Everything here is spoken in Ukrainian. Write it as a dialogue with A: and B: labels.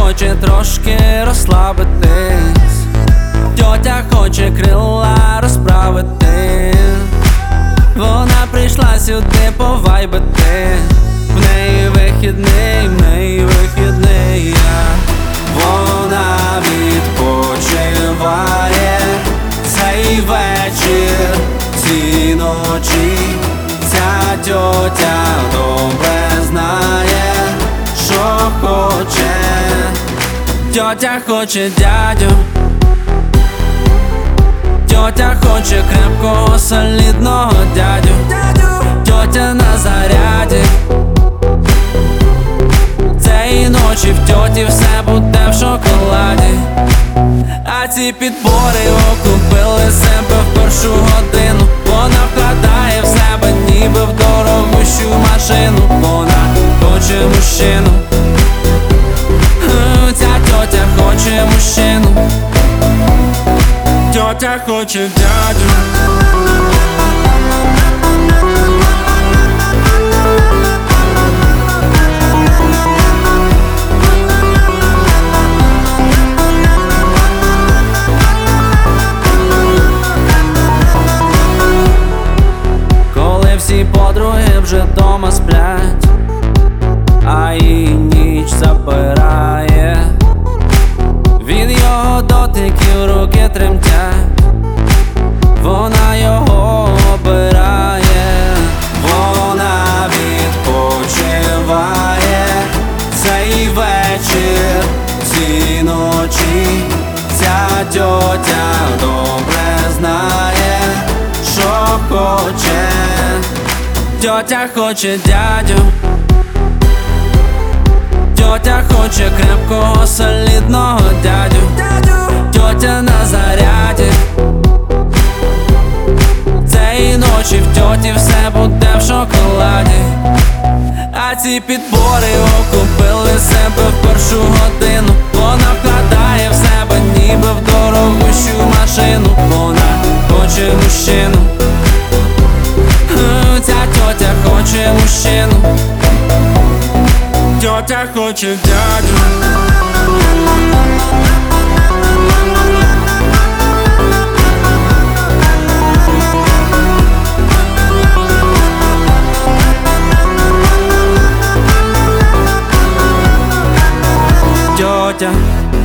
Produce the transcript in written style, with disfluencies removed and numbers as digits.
A: хоче трошки розслабитись, тьотя хоче крила розправити. Вона прийшла сюди повайбити, в неї вихідний, в неї вихідний. Вона відпочиває цей вечір, ці ночі. Ця тьотя добре знає, що хоче. Тьотя хоче дядю, тьотя хоче крепкого, солідного дядю. Тьотя на заряді, цієї ночі в тьоті все буде в шоколаді. А ці підбори окупили себе в першу годину. Вона вкладає в себе ніби в дорогущу машину. Вона хоче мужчину, ця тьотя хоче мужчину. Тьотя хоче дядю. Коли всі подруги вже дома сплять, а її ніч забирає, від його дотиків руки тремтять, вона його обирає. Вона відпочиває цей вечір, ці ночі. Ця тьотя добре знає, що хоче. Тьотя хоче дядю, тьотя хоче крепкого, солідного дядю. Тьотя на заряді, цієї ночі в тьоті все буде в шоколаді. А ці підбори окупили себе в першу годину. Вона вкладає в себе ніби в дорогущу машину. Вона хоче мужчину, ця тьотя хоче мужчину. Тьотя хоче дядю. Тьотя